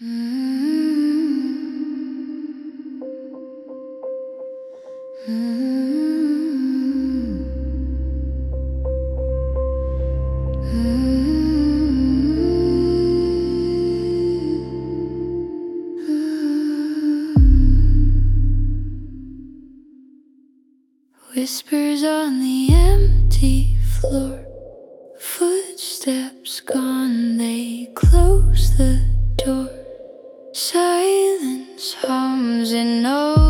Whispers on the empty floor, footsteps gone, they close the door. Silence hums and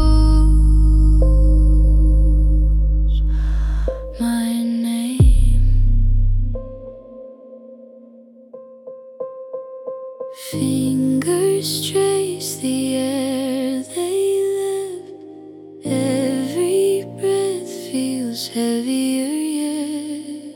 knows my name. Fingers trace the air they live. Every breath feels heavier yet.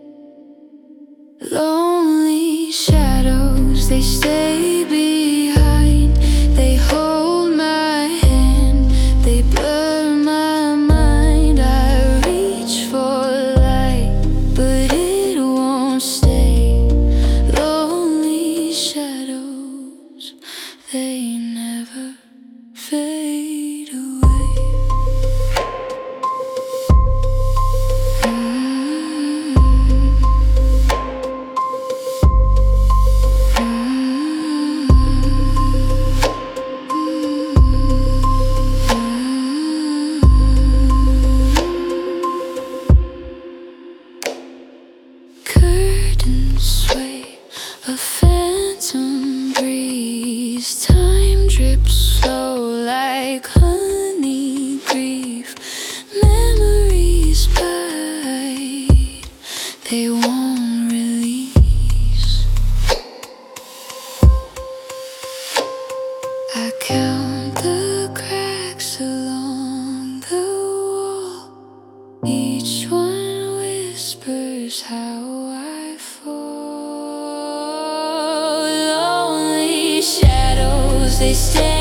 Lonely shadows, they stay behind. They hold my hand, they blur my mind. I reach for light, but it won't stay. Lonely shadows, they never fade away. Curtains sway, a phantom breeze. Time drips slow like honey grief. Memories bite, they won't release. I count the cracks along the wall. Each one whispers how I fall. Lonely shadows, they stay